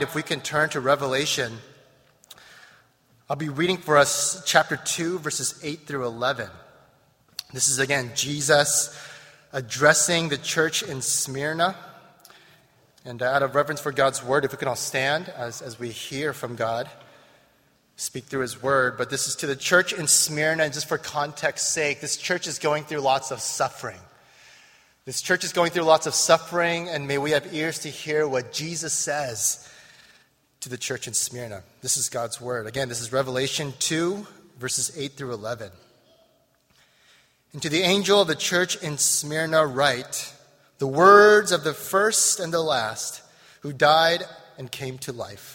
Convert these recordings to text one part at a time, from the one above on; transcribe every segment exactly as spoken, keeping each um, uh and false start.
If we can turn to Revelation, I'll be reading for us chapter two, verses eight through eleven. This is again Jesus addressing the church in Smyrna. And out of reverence for God's word, if we can all stand as, as we hear from God, speak through his word. But this is to the church in Smyrna, and just for context's sake, this church is going through lots of suffering. This church is going through lots of suffering, and may we have ears to hear what Jesus says to the church in Smyrna. This is God's word. Again, this is Revelation two, verses eight through eleven. And to the angel of the church in Smyrna write, the words of the first and the last, who died and came to life.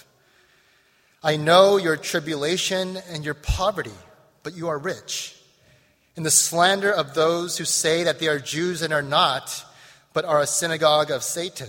I know your tribulation and your poverty, but you are rich. And the slander of those who say that they are Jews and are not, but are a synagogue of Satan.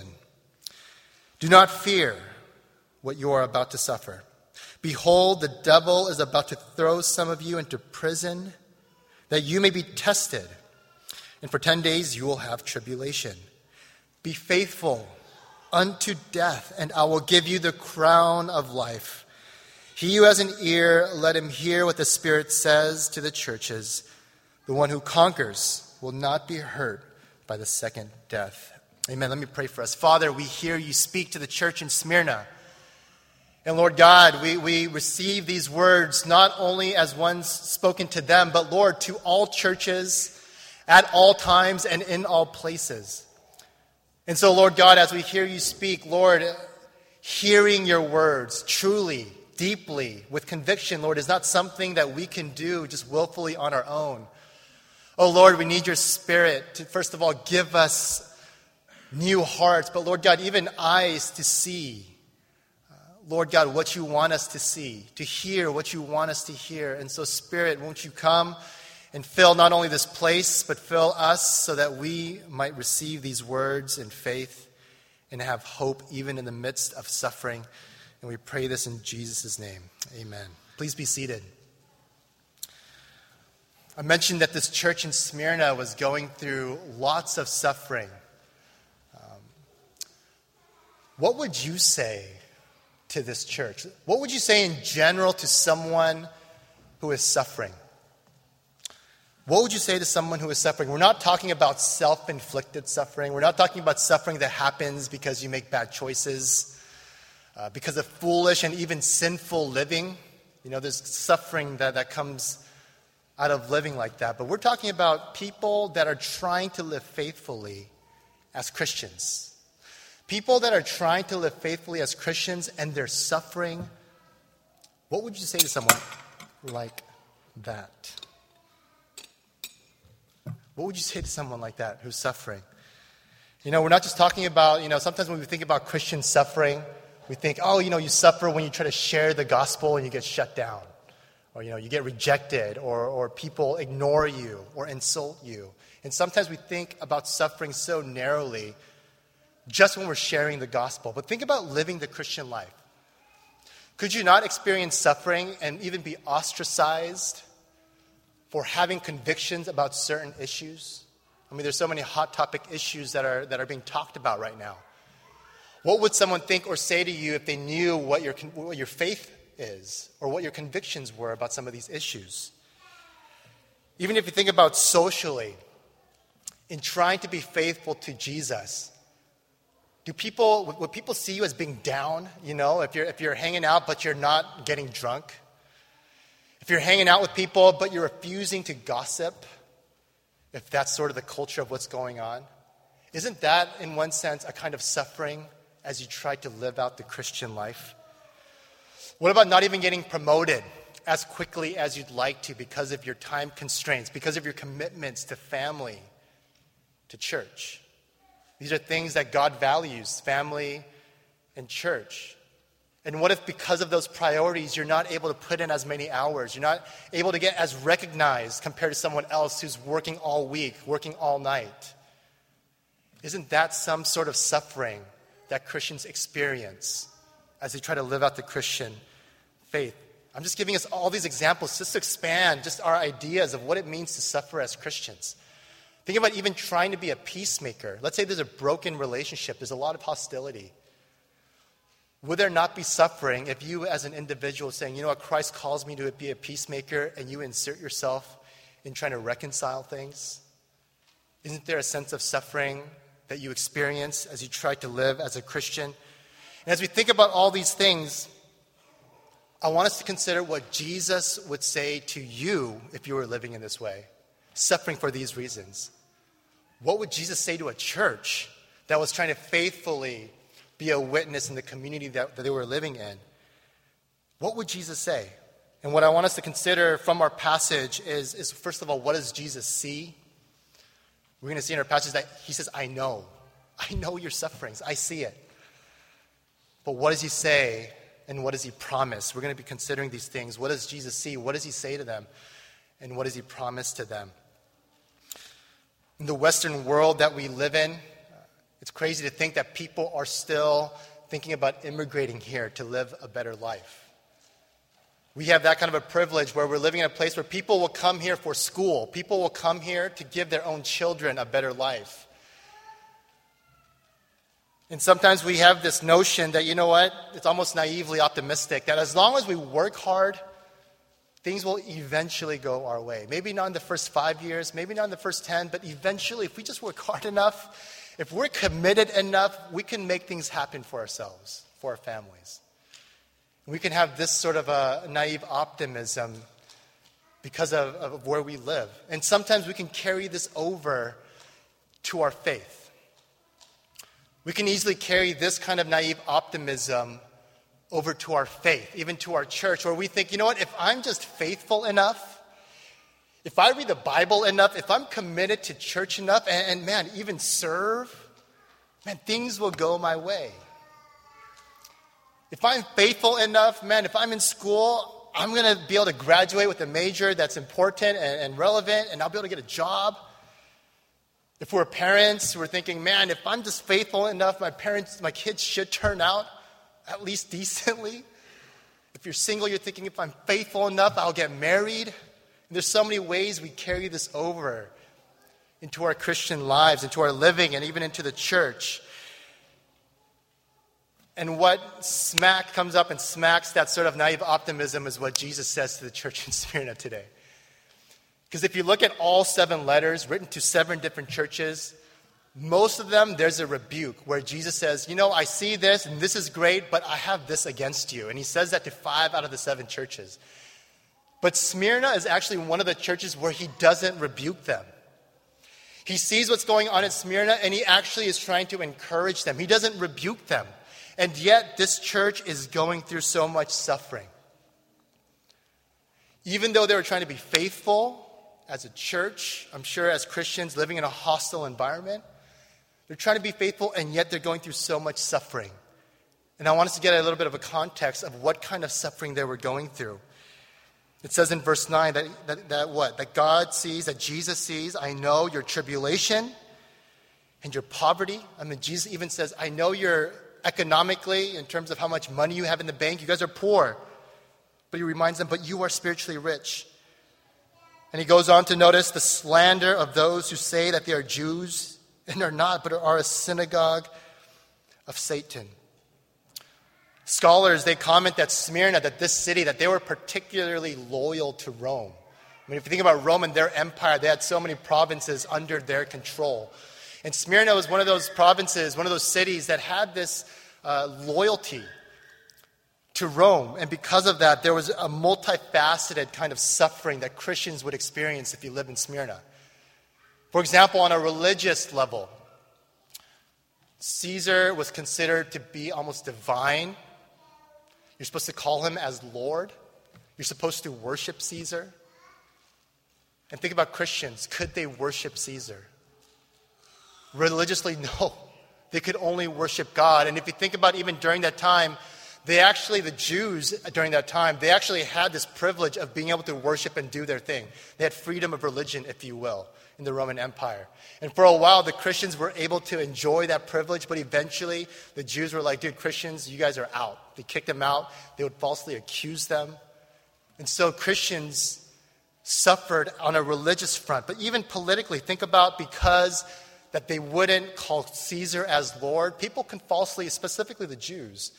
Do not fear what you are about to suffer. Behold, the devil is about to throw some of you into prison, that you may be tested. And for ten days you will have tribulation. Be faithful unto death, and I will give you the crown of life. He who has an ear, let him hear what the Spirit says to the churches. The one who conquers will not be hurt by the second death. Amen. Let me pray for us. Father, we hear you speak to the church in Smyrna. And Lord God, we, we receive these words not only as ones spoken to them, but Lord, to all churches, at all times, and in all places. And so, Lord God, as we hear you speak, Lord, hearing your words truly, deeply, with conviction, Lord, is not something that we can do just willfully on our own. Oh, Lord, we need your Spirit to, first of all, give us new hearts, but Lord God, even eyes to see. Lord God, what you want us to see, to hear what you want us to hear. And so, Spirit, won't you come and fill not only this place, but fill us so that we might receive these words in faith and have hope even in the midst of suffering. And we pray this in Jesus' name. Amen. Please be seated. I mentioned that this church in Smyrna was going through lots of suffering. Um, what would you say to this church? What would you say in general to someone who is suffering? What would you say to someone who is suffering? We're not talking about self-inflicted suffering. We're not talking about suffering that happens because you make bad choices, uh, because of foolish and even sinful living. You know, there's suffering that, that comes out of living like that. But we're talking about people that are trying to live faithfully as Christians. People that are trying to live faithfully as Christians and they're suffering. What would you say to someone like that? What would you say to someone like that who's suffering? You know, we're not just talking about, you know, sometimes when we think about Christian suffering, we think, oh, you know, you suffer when you try to share the gospel and you get shut down. Or, you know, you get rejected, or, or people ignore you or insult you. And sometimes we think about suffering so narrowly just when we're sharing the gospel. But think about living the Christian life. Could you not experience suffering and even be ostracized for having convictions about certain issues? I mean, there's so many hot topic issues that are that are being talked about right now. What would someone think or say to you if they knew what your what your faith is or what your convictions were about some of these issues? Even if you think about socially, in trying to be faithful to Jesus, do people would people see you as being down? You know, if you're if you're hanging out but you're not getting drunk, if you're hanging out with people but you're refusing to gossip, if that's sort of the culture of what's going on, isn't that in one sense a kind of suffering as you try to live out the Christian life? What about not even getting promoted as quickly as you'd like to because of your time constraints, because of your commitments to family, to church? These are things that God values, family and church. And what if because of those priorities, you're not able to put in as many hours? You're not able to get as recognized compared to someone else who's working all week, working all night? Isn't that some sort of suffering that Christians experience as they try to live out the Christian faith? I'm just giving us all these examples just to expand just our ideas of what it means to suffer as Christians. Think about even trying to be a peacemaker. Let's say there's a broken relationship. There's a lot of hostility. Would there not be suffering if you as an individual saying, you know what, Christ calls me to be a peacemaker, and you insert yourself in trying to reconcile things? Isn't there a sense of suffering that you experience as you try to live as a Christian? And as we think about all these things, I want us to consider what Jesus would say to you if you were living in this way, suffering for these reasons. What would Jesus say to a church that was trying to faithfully be a witness in the community that, that they were living in? What would Jesus say? And what I want us to consider from our passage is, is first of all, what does Jesus see? We're going to see in our passage that he says, I know. I know your sufferings. I see it. But what does he say and what does he promise? We're going to be considering these things. What does Jesus see? What does he say to them? And what does he promise to them? In the Western world that we live in, it's crazy to think that people are still thinking about immigrating here to live a better life. We have that kind of a privilege where we're living in a place where people will come here for school. People will come here to give their own children a better life. And sometimes we have this notion that, you know what, it's almost naively optimistic that as long as we work hard, things will eventually go our way. Maybe not in the first five years, maybe not in the first ten, but eventually, if we just work hard enough, if we're committed enough, we can make things happen for ourselves, for our families. We can have this sort of a naive optimism because of, of where we live. And sometimes we can carry this over to our faith. We can easily carry this kind of naive optimism over to our faith, even to our church, where we think, you know what, if I'm just faithful enough, if I read the Bible enough, if I'm committed to church enough, and, and man, even serve, man, things will go my way. If I'm faithful enough, man, if I'm in school, I'm going to be able to graduate with a major that's important and, and relevant, and I'll be able to get a job. If we're parents, we're thinking, man, if I'm just faithful enough, my parents, my kids should turn out at least decently. If you're single, you're thinking, if I'm faithful enough, I'll get married. And there's so many ways we carry this over into our Christian lives, into our living, and even into the church. And what smack comes up and smacks that sort of naive optimism is what Jesus says to the church in Smyrna today. Because if you look at all seven letters written to seven different churches, most of them, there's a rebuke where Jesus says, you know, I see this and this is great, but I have this against you. And he says that to five out of the seven churches. But Smyrna is actually one of the churches where he doesn't rebuke them. He sees what's going on in Smyrna and he actually is trying to encourage them. He doesn't rebuke them. And yet this church is going through so much suffering. Even though they were trying to be faithful as a church, I'm sure as Christians living in a hostile environment, they're trying to be faithful and yet they're going through so much suffering. And I want us to get a little bit of a context of what kind of suffering they were going through. It says in verse nine that, that, that what? That God sees, that Jesus sees, I know your tribulation and your poverty. I mean, Jesus even says, I know your economically, in terms of how much money you have in the bank, you guys are poor. But he reminds them, but you are spiritually rich. And he goes on to notice the slander of those who say that they are Jews and are not, but are a synagogue of Satan. Scholars, they comment that Smyrna, that this city, that they were particularly loyal to Rome. I mean, if you think about Rome and their empire, they had so many provinces under their control. And Smyrna was one of those provinces, one of those cities that had this uh, loyalty to Rome. And because of that, there was a multifaceted kind of suffering that Christians would experience if you live in Smyrna. For example, on a religious level, Caesar was considered to be almost divine. You're supposed to call him as Lord. You're supposed to worship Caesar. And think about Christians. Could they worship Caesar? Religiously, no. They could only worship God. And if you think about even during that time, they actually, the Jews during that time, they actually had this privilege of being able to worship and do their thing. They had freedom of religion, if you will, in the Roman Empire. And for a while, the Christians were able to enjoy that privilege, but eventually the Jews were like, dude, Christians, you guys are out. They kicked them out. They would falsely accuse them. And so Christians suffered on a religious front, but even politically, think about because that they wouldn't call Caesar as Lord. People can falsely, specifically the Jews,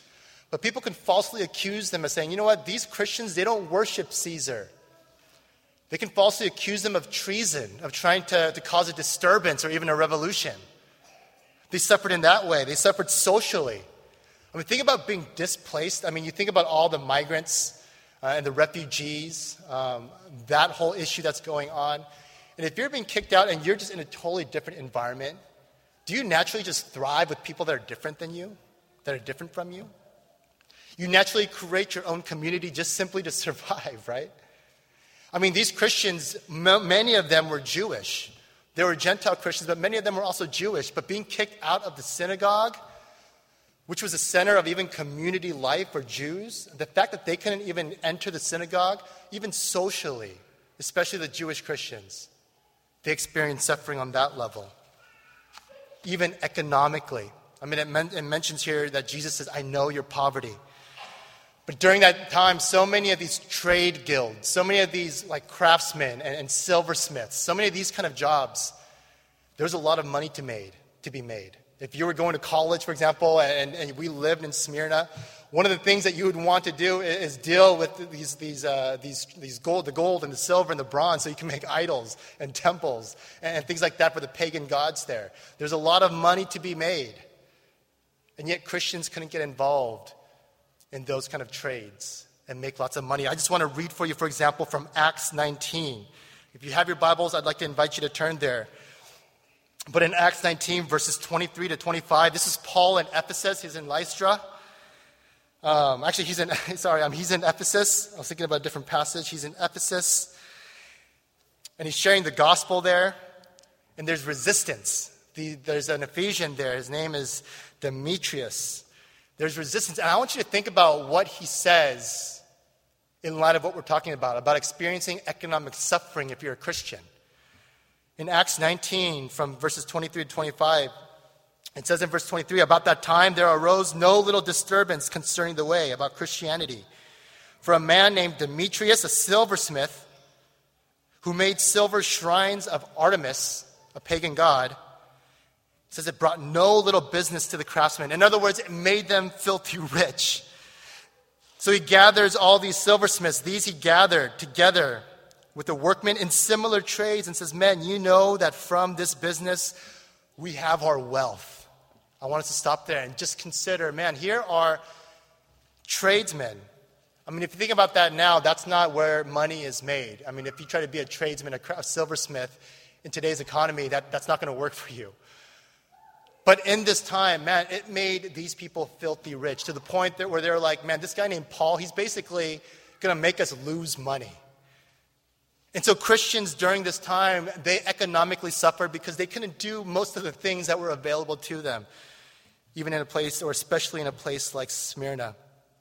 But people can falsely accuse them of saying, you know what, these Christians, they don't worship Caesar. They can falsely accuse them of treason, of trying to, to cause a disturbance or even a revolution. They suffered in that way. They suffered socially. I mean, think about being displaced. I mean, you think about all the migrants uh, and the refugees, um, that whole issue that's going on. And if you're being kicked out and you're just in a totally different environment, do you naturally just thrive with people that are different than you, that are different from you? You naturally create your own community just simply to survive, right? I mean, these Christians, m- many of them were Jewish. They were Gentile Christians, but many of them were also Jewish. But being kicked out of the synagogue, which was a center of even community life for Jews, the fact that they couldn't even enter the synagogue, even socially, especially the Jewish Christians, they experienced suffering on that level. Even economically. I mean, it, men- it mentions here that Jesus says, I know your poverty. But during that time, so many of these trade guilds, so many of these like craftsmen and, and silversmiths, so many of these kind of jobs, there's a lot of money to made to be made. If you were going to college, for example, and, and we lived in Smyrna, one of the things that you would want to do is, is deal with these these uh, these these gold, the gold and the silver and the bronze, so you can make idols and temples and, and things like that for the pagan gods there. There's a lot of money to be made, and yet Christians couldn't get involved in those kind of trades and make lots of money. I just want to read for you, for example, from Acts nineteen. If you have your Bibles, I'd like to invite you to turn there. But in Acts nineteen, verses twenty-three to twenty-five, this is Paul in Ephesus. He's in Lystra. Um, actually, he's in, sorry, um, he's in Ephesus. I was thinking about a different passage. He's in Ephesus. And he's sharing the gospel there. And there's resistance. The, there's an Ephesian there. His name is Demetrius. There's resistance. And I want you to think about what he says in light of what we're talking about, about experiencing economic suffering if you're a Christian. In Acts nineteen, from verses twenty-three to twenty-five, it says in verse twenty-three, about that time there arose no little disturbance concerning the way, about Christianity. For a man named Demetrius, a silversmith, who made silver shrines of Artemis, a pagan god, it says it brought no little business to the craftsmen. In other words, it made them filthy rich. So he gathers all these silversmiths. These he gathered together with the workmen in similar trades and says, men, you know that from this business we have our wealth. I want us to stop there and just consider, man, here are tradesmen. I mean, if you think about that now, that's not where money is made. I mean, if you try to be a tradesman, a, a silversmith in today's economy, that, that's not going to work for you. But in this time, man, it made these people filthy rich to the point that where they're like, man, this guy named Paul, he's basically going to make us lose money. And so Christians during this time, they economically suffered because they couldn't do most of the things that were available to them, even in a place, or especially in a place like Smyrna.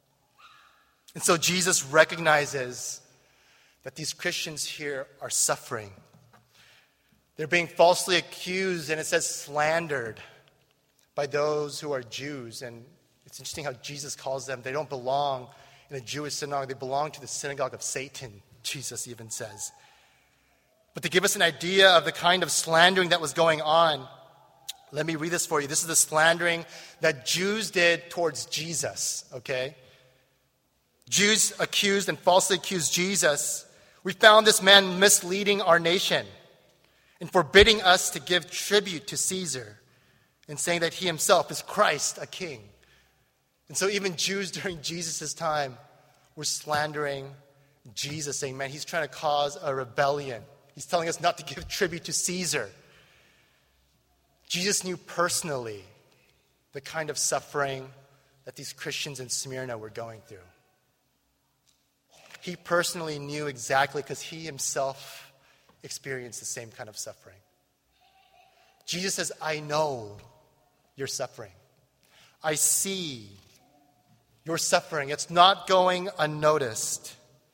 And so Jesus recognizes that these Christians here are suffering. They're being falsely accused, and it says slandered, by those who are Jews. And it's interesting how Jesus calls them, they don't belong in a Jewish synagogue, they belong to the synagogue of Satan, Jesus even says. But to give us an idea of the kind of slandering that was going on, let me read this for you. This is the slandering that Jews did towards Jesus, okay? Jews accused and falsely accused Jesus. We found this man misleading our nation and forbidding us to give tribute to Caesar, and saying that he himself is Christ, a king. And so even Jews during Jesus' time were slandering Jesus, saying, man, he's trying to cause a rebellion. He's telling us not to give tribute to Caesar. Jesus knew personally the kind of suffering that these Christians in Smyrna were going through. He personally knew exactly because he himself experienced the same kind of suffering. Jesus says, I know your suffering. I see your suffering. It's not going unnoticed.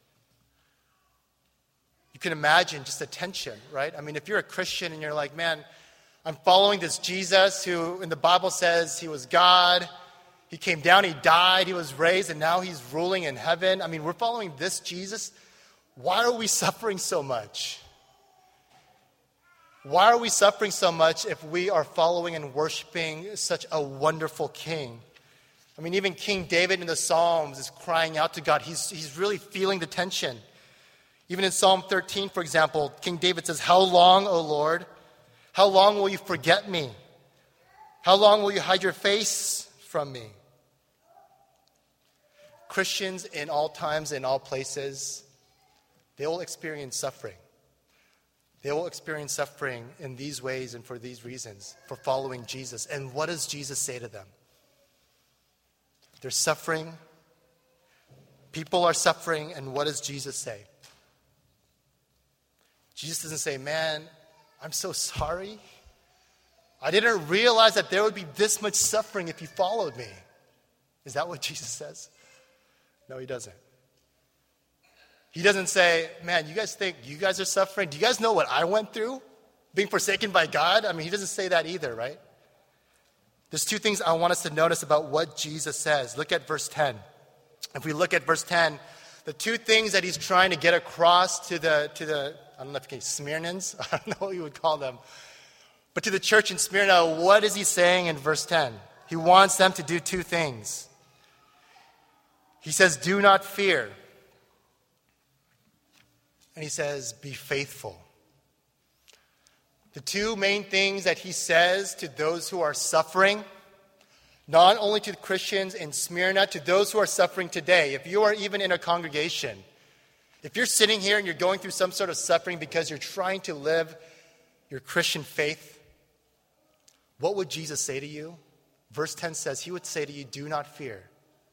You can imagine just the tension, right? I mean, if you're a Christian and you're like, man, I'm following this Jesus who in the Bible says he was God. He came down, he died, he was raised, and now he's ruling in heaven. I mean, we're following this Jesus. Why are we suffering so much? Why are we suffering so much if we are following and worshiping such a wonderful king? I mean, even King David in the Psalms is crying out to God. He's, he's really feeling the tension. Even in Psalm thirteen, for example, King David says, "How long, O Lord? How long will you forget me? How long will you hide your face from me?" Christians in all times, in all places, they will experience suffering. They will experience suffering in these ways and for these reasons, for following Jesus. And what does Jesus say to them? They're suffering. People are suffering, and what does Jesus say? Jesus doesn't say, "Man, I'm so sorry. I didn't realize that there would be this much suffering if you followed me." Is that what Jesus says? No, he doesn't. He doesn't say, "Man, you guys think you guys are suffering? Do you guys know what I went through? Being forsaken by God?" I mean, he doesn't say that either, right? There's two things I want us to notice about what Jesus says. Look at verse ten. If we look at verse ten, the two things that he's trying to get across to the, to the I don't know if you can, Smyrnans? I don't know what you would call them. But to the church in Smyrna, what is he saying in verse ten? He wants them to do two things. He says, "Do not fear." And he says, "Be faithful." The two main things that he says to those who are suffering, not only to the Christians in Smyrna, to those who are suffering today. If you are even in a congregation, if you're sitting here and you're going through some sort of suffering because you're trying to live your Christian faith, what would Jesus say to you? Verse ten says, he would say to you, "Do not fear.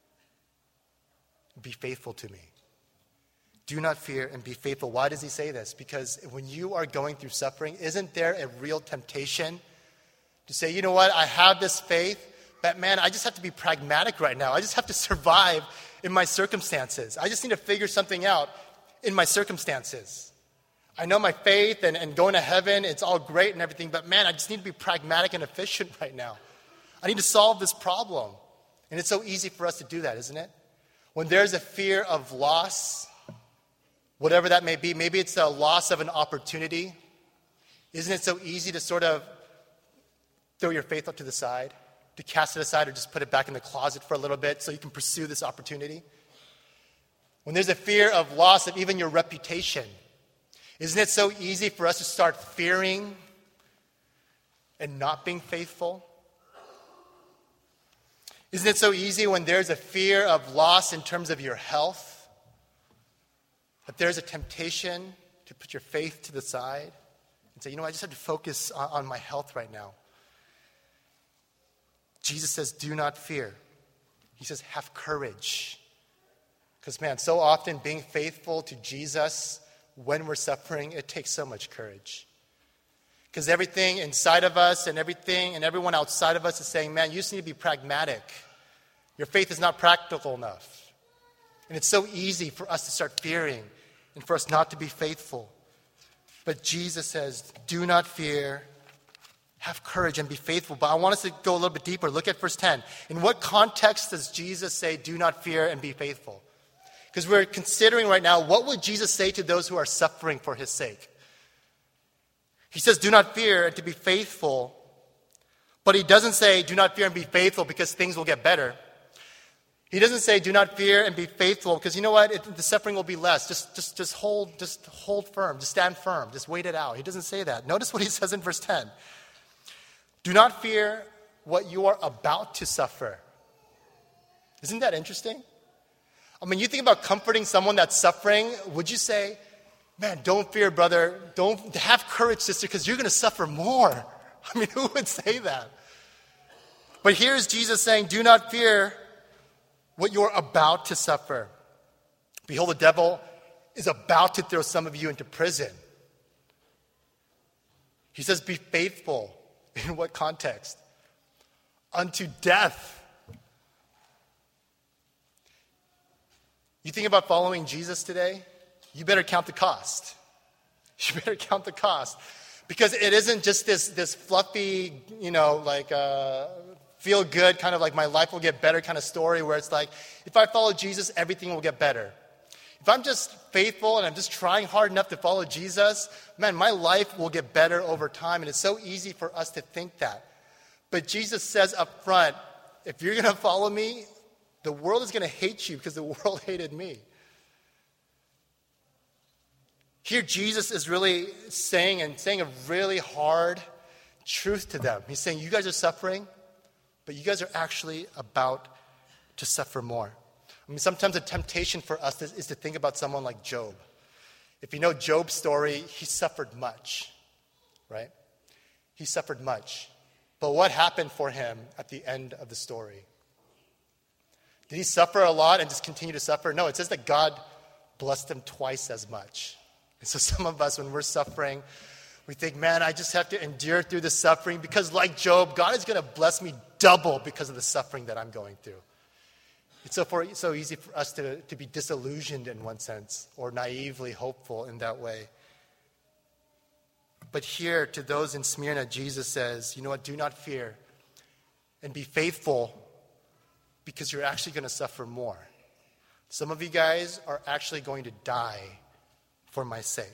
Be faithful to me." Do not fear and be faithful. Why does he say this? Because when you are going through suffering, isn't there a real temptation to say, "You know what, I have this faith, but man, I just have to be pragmatic right now. I just have to survive in my circumstances. I just need to figure something out in my circumstances. I know my faith and, and going to heaven, it's all great and everything, but man, I just need to be pragmatic and efficient right now. I need to solve this problem." And it's so easy for us to do that, isn't it? When there's a fear of loss, whatever that may be, maybe it's a loss of an opportunity. Isn't it so easy to sort of throw your faith up to the side, to cast it aside or just put it back in the closet for a little bit so you can pursue this opportunity? When there's a fear of loss of even your reputation, isn't it so easy for us to start fearing and not being faithful? Isn't it so easy when there's a fear of loss in terms of your health, that there's a temptation to put your faith to the side and say, "You know, I just have to focus on, on my health right now"? Jesus says, "Do not fear." He says, "Have courage." Because, man, so often being faithful to Jesus when we're suffering, it takes so much courage. Because everything inside of us and everything and everyone outside of us is saying, "Man, you just need to be pragmatic. Your faith is not practical enough." And it's so easy for us to start fearing and for us not to be faithful. But Jesus says, "Do not fear. Have courage and be faithful." But I want us to go a little bit deeper. Look at verse ten. In what context does Jesus say, "Do not fear and be faithful"? Because we're considering right now, what would Jesus say to those who are suffering for his sake? He says, "Do not fear and to be faithful." But he doesn't say, "Do not fear and be faithful because things will get better." He doesn't say, "Do not fear and be faithful," because you know what? It, the suffering will be less. Just, just, just hold, just hold firm. Just stand firm. Just wait it out. He doesn't say that. Notice what he says in verse ten. "Do not fear what you are about to suffer." Isn't that interesting? I mean, you think about comforting someone that's suffering. Would you say, "Man, don't fear, brother. Don't have courage, sister, because you're going to suffer more"? I mean, who would say that? But here's Jesus saying, "Do not fear what you're about to suffer. Behold, the devil is about to throw some of you into prison." He says, "Be faithful." In what context? Unto death. You think about following Jesus today? You better count the cost. You better count the cost. Because it isn't just this, this fluffy, you know, like uh, feel good, kind of like my life will get better kind of story where it's like, if I follow Jesus, everything will get better. If I'm just faithful and I'm just trying hard enough to follow Jesus, man, my life will get better over time. And it's so easy for us to think that. But Jesus says up front, if you're going to follow me, the world is going to hate you because the world hated me. Here, Jesus is really saying and saying a really hard truth to them. He's saying, you guys are suffering, but you guys are actually about to suffer more. I mean, sometimes a temptation for us is, is to think about someone like Job. If you know Job's story, he suffered much, right? He suffered much. But what happened for him at the end of the story? Did he suffer a lot and just continue to suffer? No, it says that God blessed him twice as much. And so some of us, when we're suffering, we think, man, I just have to endure through the suffering because like Job, God is going to bless me double because of the suffering that I'm going through. It's so, for, so easy for us to, to be disillusioned in one sense or naively hopeful in that way. But here, to those in Smyrna, Jesus says, you know what, do not fear and be faithful because you're actually going to suffer more. Some of you guys are actually going to die for my sake.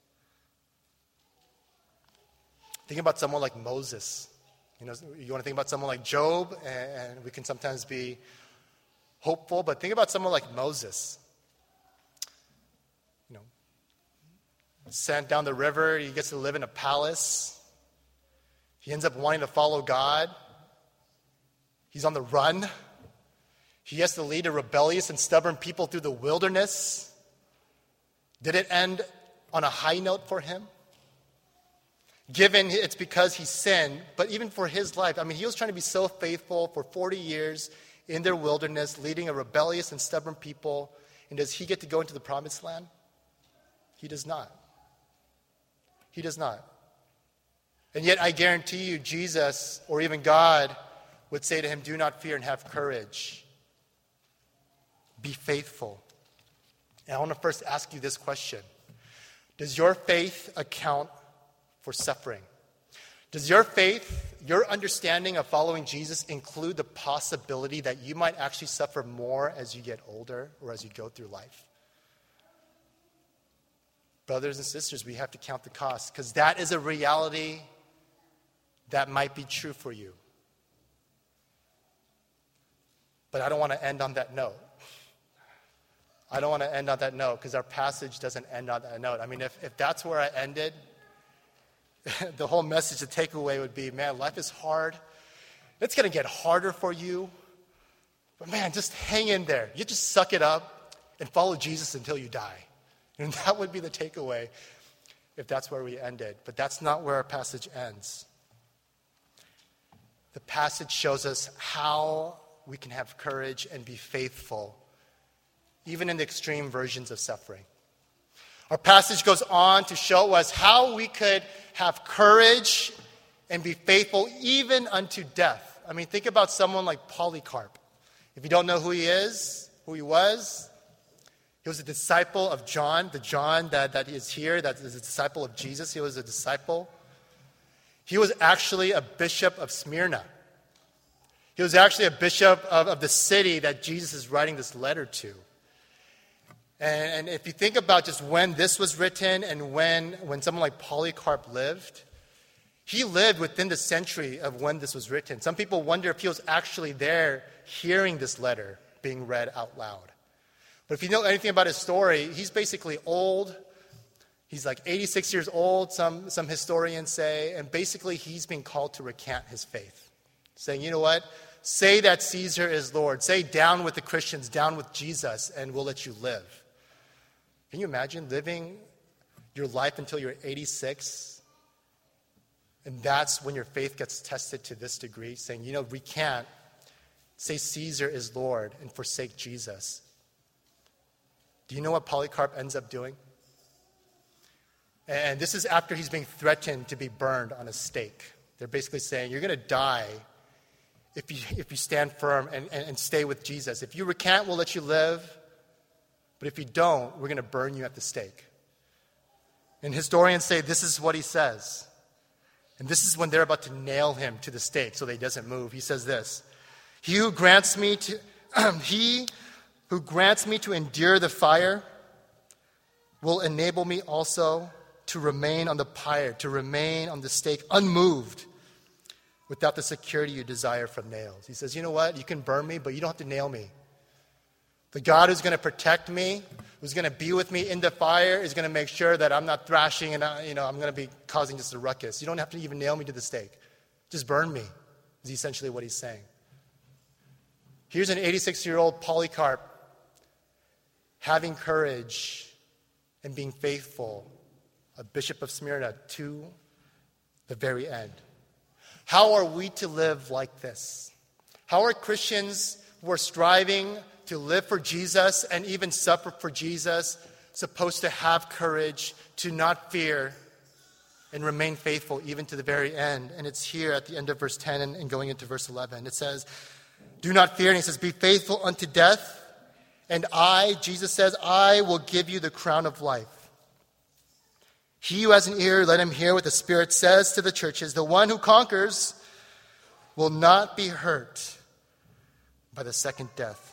Think about someone like Moses. You know, you want to think about someone like Job, and, and we can sometimes be hopeful, but think about someone like Moses. You know, sent down the river, he gets to live in a palace. He ends up wanting to follow God. He's on the run. He has to lead a rebellious and stubborn people through the wilderness. Did it end on a high note for him? Given it's because he sinned, but even for his life, I mean, he was trying to be so faithful for forty years in their wilderness, leading a rebellious and stubborn people. And does he get to go into the promised land? He does not. He does not. And yet I guarantee you, Jesus or even God would say to him, do not fear and have courage. Be faithful. And I want to first ask you this question. Does your faith account for suffering? Does your faith, your understanding of following Jesus include the possibility that you might actually suffer more as you get older or as you go through life? Brothers and sisters, we have to count the cost because that is a reality that might be true for you. But I don't want to end on that note. I don't want to end on that note because our passage doesn't end on that note. I mean, if, if that's where I ended, the whole message, the takeaway would be, man, life is hard. It's going to get harder for you. But man, just hang in there. You just suck it up and follow Jesus until you die. And that would be the takeaway if that's where we ended. But that's not where our passage ends. The passage shows us how we can have courage and be faithful, even in the extreme versions of suffering. Our passage goes on to show us how we could have courage and be faithful even unto death. I mean, think about someone like Polycarp. If you don't know who he is, who he was, he was a disciple of John, the John that, that is here, that is a disciple of Jesus. He was a disciple. He was actually a bishop of Smyrna. He was actually a bishop of, of the city that Jesus is writing this letter to. And, and if you think about just when this was written and when, when someone like Polycarp lived, he lived within the century of when this was written. Some people wonder if he was actually there hearing this letter being read out loud. But if you know anything about his story, he's basically old. He's like eighty-six years old, some, some historians say, and basically he's being called to recant his faith. Saying, you know what? Say that Caesar is Lord. Say down with the Christians, down with Jesus, and we'll let you live. Can you imagine living your life until you're eighty-six? And that's when your faith gets tested to this degree, saying, you know, recant, say Caesar is Lord, and forsake Jesus. Do you know what Polycarp ends up doing? And this is after he's being threatened to be burned on a stake. They're basically saying, you're going to die if you, if you stand firm and, and, and stay with Jesus. If you recant, we'll let you live. But if you don't, we're going to burn you at the stake. And historians say this is what he says. And this is when they're about to nail him to the stake so that he doesn't move. He says this, He who grants me to, he who grants me to endure the fire will enable me also to remain on the pyre, to remain on the stake unmoved without the security you desire from nails. He says, you know what? You can burn me, but you don't have to nail me. The God who's going to protect me, who's going to be with me in the fire, is going to make sure that I'm not thrashing and I, you know, I'm going to be causing just a ruckus. You don't have to even nail me to the stake. Just burn me, is essentially what he's saying. Here's an eighty-six-year-old Polycarp having courage and being faithful, a bishop of Smyrna, to the very end. How are we to live like this? How are Christians who are striving to live for Jesus and even suffer for Jesus supposed to have courage, to not fear, and remain faithful even to the very end? And it's here at the end of verse ten and, and going into verse eleven. It says, do not fear. And he says, be faithful unto death. And I, Jesus says, I will give you the crown of life. He who has an ear, let him hear what the Spirit says to the churches. The one who conquers will not be hurt by the second death.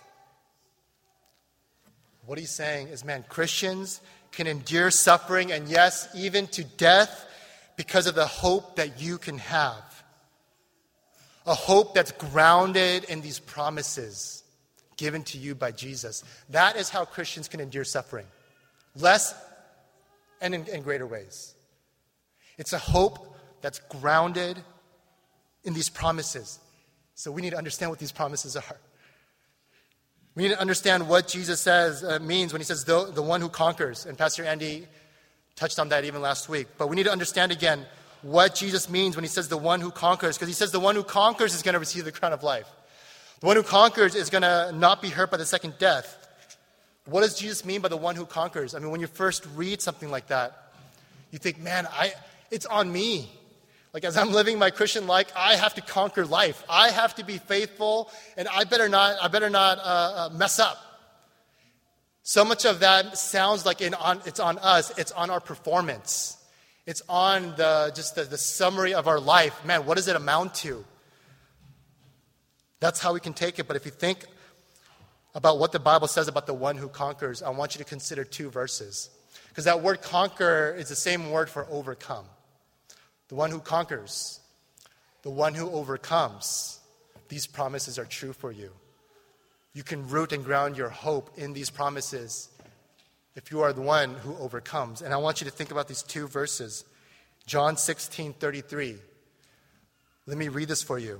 What he's saying is, man, Christians can endure suffering and, yes, even to death because of the hope that you can have. A hope that's grounded in these promises given to you by Jesus. That is how Christians can endure suffering. Less and in, in greater ways. It's a hope that's grounded in these promises. So we need to understand what these promises are. We need to understand what Jesus says uh, means when he says the, the one who conquers. And Pastor Andy touched on that even last week. But we need to understand again what Jesus means when he says the one who conquers. Because he says the one who conquers is going to receive the crown of life. The one who conquers is going to not be hurt by the second death. What does Jesus mean by the one who conquers? I mean, when you first read something like that, you think, man, I it's on me. Like, as I'm living my Christian life, I have to conquer life. I have to be faithful, and I better not I better not uh, uh, mess up. So much of that sounds like in, on, it's on us. It's on our performance. It's on the just the, the summary of our life. Man, what does it amount to? That's how we can take it. But if you think about what the Bible says about the one who conquers, I want you to consider two verses. Because that word conquer is the same word for overcome. The one who conquers, the one who overcomes, these promises are true for you. You can root and ground your hope in these promises if you are the one who overcomes. And I want you to think about these two verses. John sixteen thirty-three. Let me read this for you.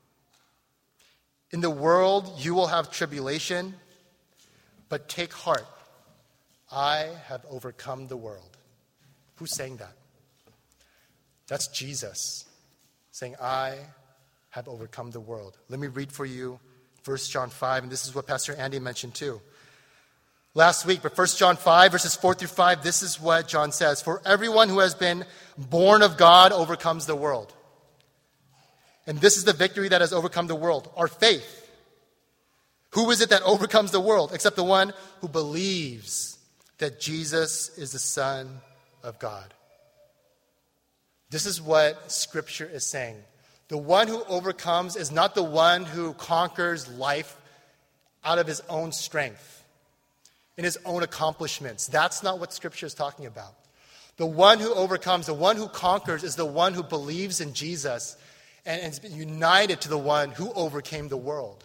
In the world you will have tribulation, but take heart. I have overcome the world. Who's saying that? That's Jesus saying, I have overcome the world. Let me read for you First John five, and this is what Pastor Andy mentioned too last week. But First John five, verses four through five, this is what John says. For everyone who has been born of God overcomes the world. And this is the victory that has overcome the world, our faith. Who is it that overcomes the world except the one who believes that Jesus is the Son of God? This is what Scripture is saying. The one who overcomes is not the one who conquers life out of his own strength, in his own accomplishments. That's not what Scripture is talking about. The one who overcomes, the one who conquers, is the one who believes in Jesus and has been united to the one who overcame the world.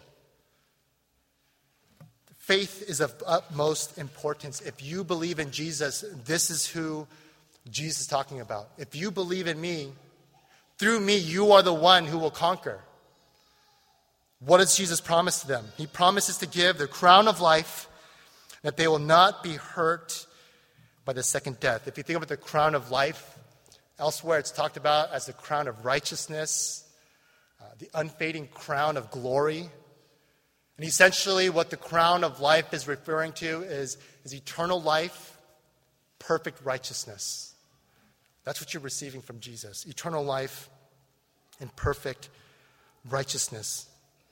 Faith is of utmost importance. If you believe in Jesus, this is who Jesus is talking about. If you believe in me, through me, you are the one who will conquer. What does Jesus promise to them? He promises to give the crown of life, that they will not be hurt by the second death. If you think about the crown of life, elsewhere it's talked about as the crown of righteousness, uh, the unfading crown of glory. And essentially what the crown of life is referring to is, is eternal life, perfect righteousness. That's what you're receiving from Jesus. Eternal life and perfect righteousness.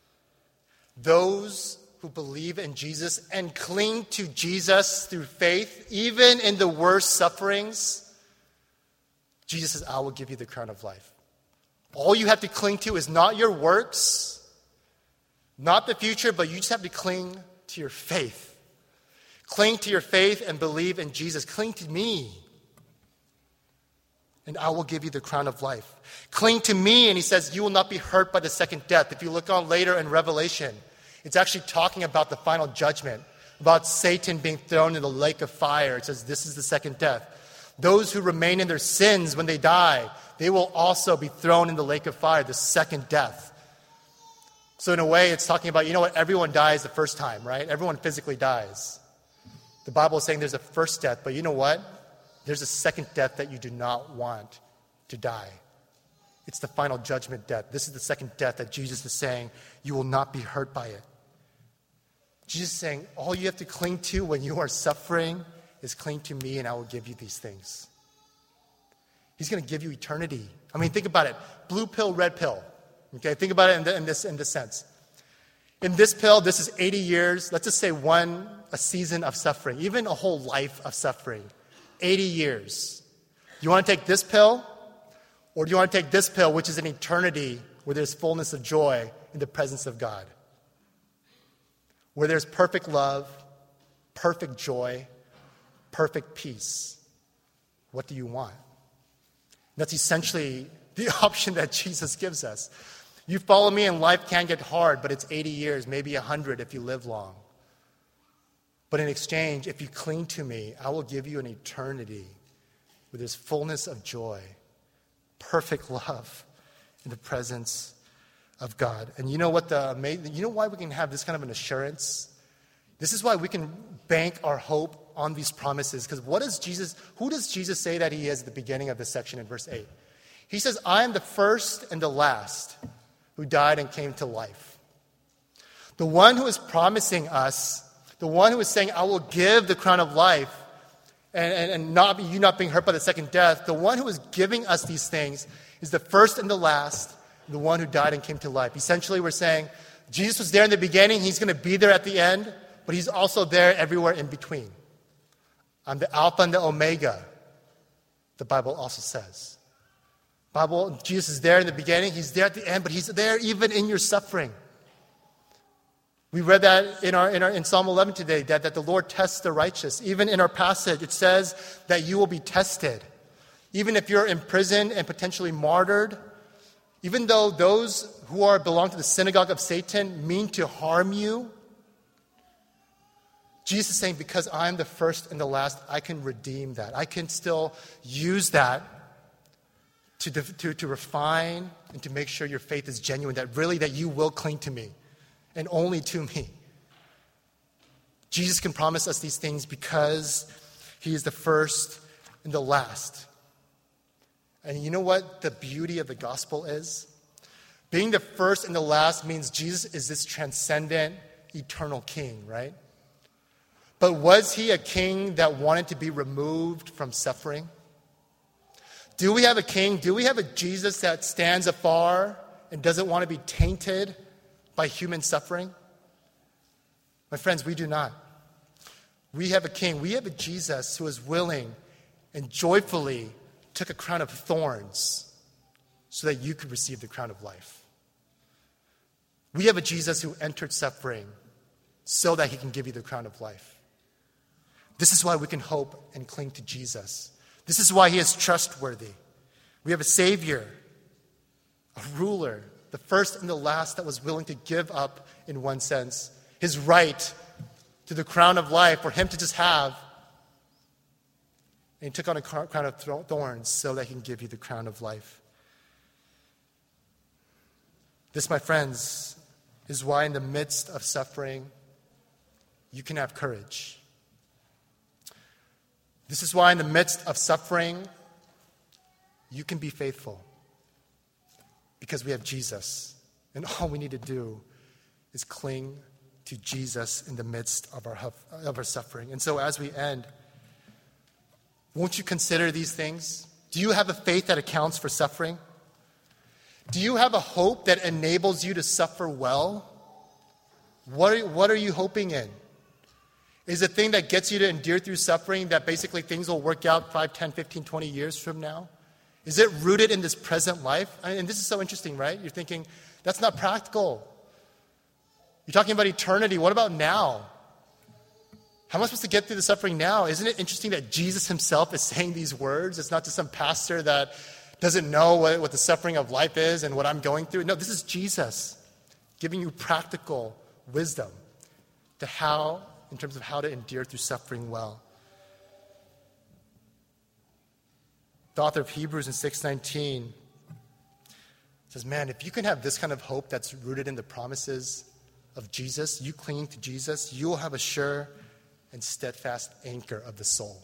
Those who believe in Jesus and cling to Jesus through faith, even in the worst sufferings, Jesus says, I will give you the crown of life. All you have to cling to is not your works, not the future, but you just have to cling to your faith. Cling to your faith and believe in Jesus. Cling to me. and I will give you the crown of life. Cling to me, and he says, you will not be hurt by the second death. If you look on later in Revelation, it's actually talking about the final judgment, about Satan being thrown in the lake of fire. It says this is the second death. Those who remain in their sins when they die, they will also be thrown in the lake of fire, the second death. So in a way, it's talking about, you know what, everyone dies the first time, right? Everyone physically dies. The Bible is saying there's a first death, but you know what? There's a second death that you do not want to die. It's the final judgment death. This is the second death that Jesus is saying, you will not be hurt by it. Jesus is saying, all you have to cling to when you are suffering is cling to me and I will give you these things. He's going to give you eternity. I mean, think about it. Blue pill, red pill. Okay, think about it in, the, in this in this sense. In this pill, this is eighty years. Let's just say one, a season of suffering, even a whole life of suffering. eighty years. You want to take this pill? Or do you want to take this pill, which is an eternity where there's fullness of joy in the presence of God? Where there's perfect love, perfect joy, perfect peace. What do you want? That's essentially the option that Jesus gives us. You follow me and life can get hard, but it's eighty years, maybe one hundred if you live long. But in exchange, if you cling to me, I will give you an eternity where there's fullness of joy, perfect love in the presence of God. And you know what the amazing, you know why we can have this kind of an assurance? This is why we can bank our hope on these promises. Because what does Jesus, who does Jesus say that he is at the beginning of this section in verse eight? He says, I am the first and the last who died and came to life. The one who is promising us, the one who is saying, I will give the crown of life and, and, and not be, you not being hurt by the second death, the one who is giving us these things is the first and the last, the one who died and came to life. Essentially, we're saying Jesus was there in the beginning, he's going to be there at the end, but he's also there everywhere in between. I'm the Alpha and the Omega, the Bible also says. Bible, Jesus is there in the beginning, he's there at the end, but he's there even in your suffering. We read that in our in our in Psalm eleven today, that, that the Lord tests the righteous. Even in our passage, it says that you will be tested. Even if you're imprisoned and potentially martyred, even though those who are belong to the synagogue of Satan mean to harm you, Jesus is saying, because I'm the first and the last, I can redeem that. I can still use that To, to, to refine and to make sure your faith is genuine, that really that you will cling to me and only to me. Jesus can promise us these things because he is the first and the last. And you know what the beauty of the gospel is? Being the first and the last means Jesus is this transcendent, eternal king, right? But was he a king that wanted to be removed from suffering? Do we have a king? Do we have a Jesus that stands afar and doesn't want to be tainted by human suffering? My friends, we do not. We have a king. We have a Jesus who is willing and joyfully took a crown of thorns so that you could receive the crown of life. We have a Jesus who entered suffering so that he can give you the crown of life. This is why we can hope and cling to Jesus. This is why he is trustworthy. We have a Savior, a ruler, the first and the last that was willing to give up, in one sense, his right to the crown of life for him to just have. And he took on a crown of thorns so that he can give you the crown of life. This, my friends, is why in the midst of suffering, you can have courage. This is why in the midst of suffering, you can be faithful. Because we have Jesus. And all we need to do is cling to Jesus in the midst of our, of our suffering. And so as we end, won't you consider these things? Do you have a faith that accounts for suffering? Do you have a hope that enables you to suffer well? What are, what are you hoping in? Is it a thing that gets you to endure through suffering that basically things will work out five, ten, fifteen, twenty years from now? Is it rooted in this present life? I mean, and this is so interesting, right? You're thinking, that's not practical. You're talking about eternity. What about now? How am I supposed to get through the suffering now? Isn't it interesting that Jesus himself is saying these words? It's not just some pastor that doesn't know what, what the suffering of life is and what I'm going through. No, this is Jesus giving you practical wisdom to how, in terms of how to endure through suffering well. The author of Hebrews in six nineteen says, man, if you can have this kind of hope that's rooted in the promises of Jesus, you clinging to Jesus, you will have a sure and steadfast anchor of the soul.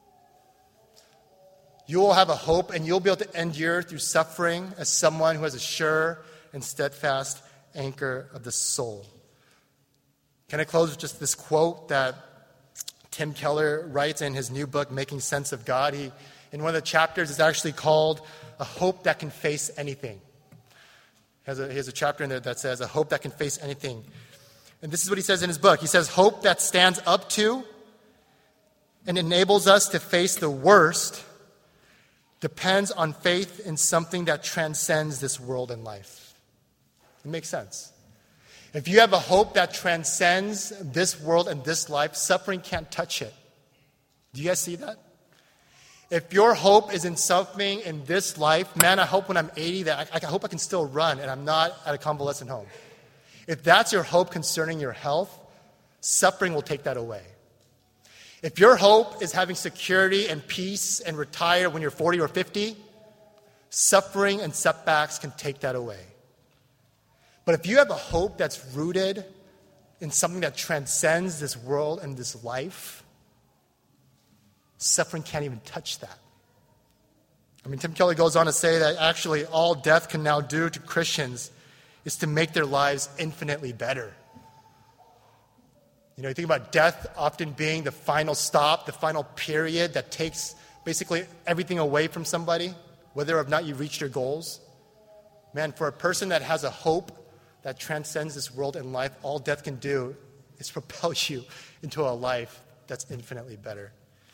You will have a hope and you'll be able to endure through suffering as someone who has a sure and steadfast anchor of the soul. Can I close with just this quote that Tim Keller writes in his new book, Making Sense of God? He, in one of the chapters, it's actually called A Hope That Can Face Anything. He has, a, he has a chapter in there that says, A Hope That Can Face Anything. And this is what he says in his book. He says, hope that stands up to and enables us to face the worst depends on faith in something that transcends this world and life. It makes sense. If you have a hope that transcends this world and this life, suffering can't touch it. Do you guys see that? If your hope is in something in this life, man, I hope when I'm eighty that I, I hope I can still run and I'm not at a convalescent home. If that's your hope concerning your health, suffering will take that away. If your hope is having security and peace and retire when you're forty or fifty, suffering and setbacks can take that away. But if you have a hope that's rooted in something that transcends this world and this life, suffering can't even touch that. I mean, Tim Keller goes on to say that actually all death can now do to Christians is to make their lives infinitely better. You know, you think about death often being the final stop, the final period that takes basically everything away from somebody, whether or not you reached your goals. Man, for a person that has a hope that transcends this world and life, all death can do is propel you into a life that's infinitely better.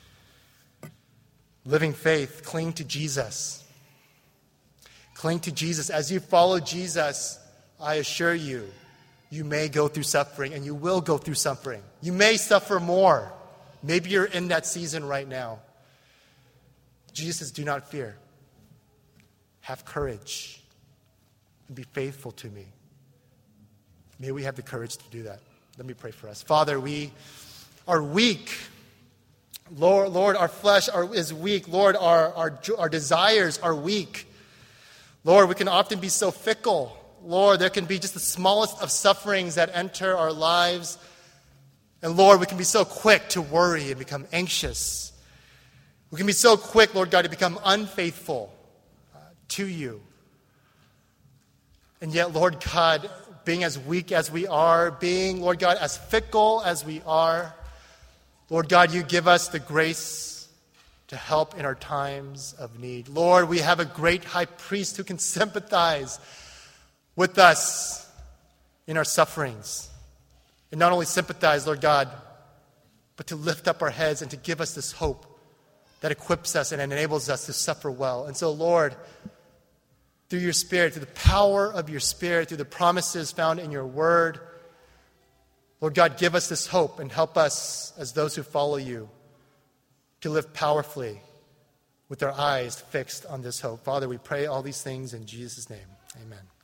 Living faith, cling to Jesus. Cling to Jesus. As you follow Jesus, I assure you, you may go through suffering, and you will go through suffering. You may suffer more. Maybe you're in that season right now. Jesus says, do not fear. Have courage and be faithful to me. May we have the courage to do that. Let me pray for us. Father, we are weak. Lord, Lord, our flesh are, is weak. Lord, our, our, our desires are weak. Lord, we can often be so fickle. Lord, there can be just the smallest of sufferings that enter our lives. And Lord, we can be so quick to worry and become anxious. We can be so quick, Lord God, to become unfaithful uh, to you. And yet, Lord God, being as weak as we are, being, Lord God, as fickle as we are, Lord God, you give us the grace to help in our times of need. Lord, we have a great high priest who can sympathize with us in our sufferings. And not only sympathize, Lord God, but to lift up our heads and to give us this hope that equips us and enables us to suffer well. And so, Lord, through your Spirit, through the power of your Spirit, through the promises found in your word, Lord God, give us this hope and help us as those who follow you to live powerfully with our eyes fixed on this hope. Father, we pray all these things in Jesus' name. Amen.